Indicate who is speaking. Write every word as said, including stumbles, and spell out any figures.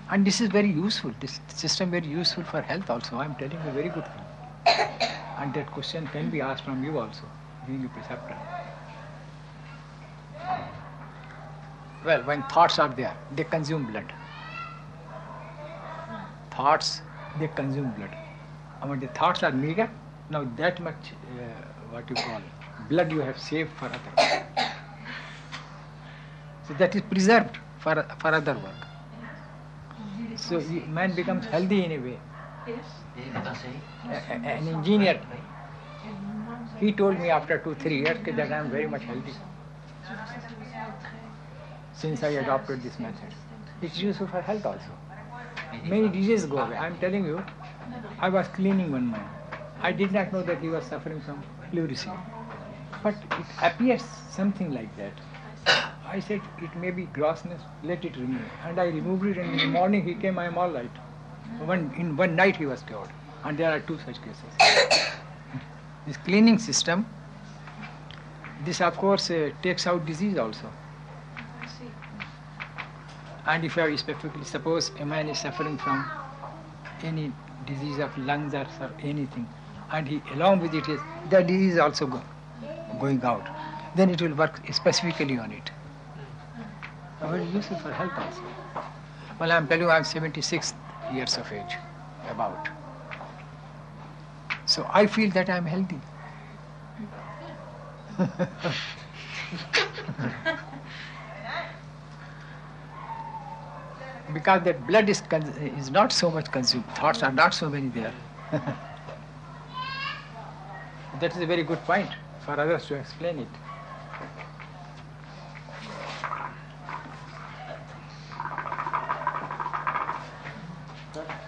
Speaker 1: And this is very useful. This system very useful for health also. I am telling you, very good thing. And that question can be asked from you also, being a preceptor. Well, when thoughts are there, they consume blood. Thoughts, they consume blood. And when the thoughts are meager, now that much, uh, what you call, blood you have saved for other. So that is preserved for, for other work. So you, man becomes healthy in a way. A, a, an engineer, he told me after two, three years that I am very much healthy since I adopted this method. It's useful for health also. Many diseases go away. I am telling you, I was cleaning one man. I did not know that he was suffering from pleurisy. But it appears something like that. I said, it may be grossness, let it remove. And I removed it, and in the morning he came, I am all right. One, in one night he was cured. And there are two such cases. This cleaning system, this of course uh, takes out disease also. And if you are specifically, suppose a man is suffering from any disease of lungs or anything, and he along with it is, the disease also go, going out, then it will work specifically on it. Very useful for health also. Well, I am telling you, I am seventy-six years of age, about. So I feel that I am healthy. Because that blood is, con- is not so much consumed, thoughts are not so many there. That is a very good point for others to explain it. Sir?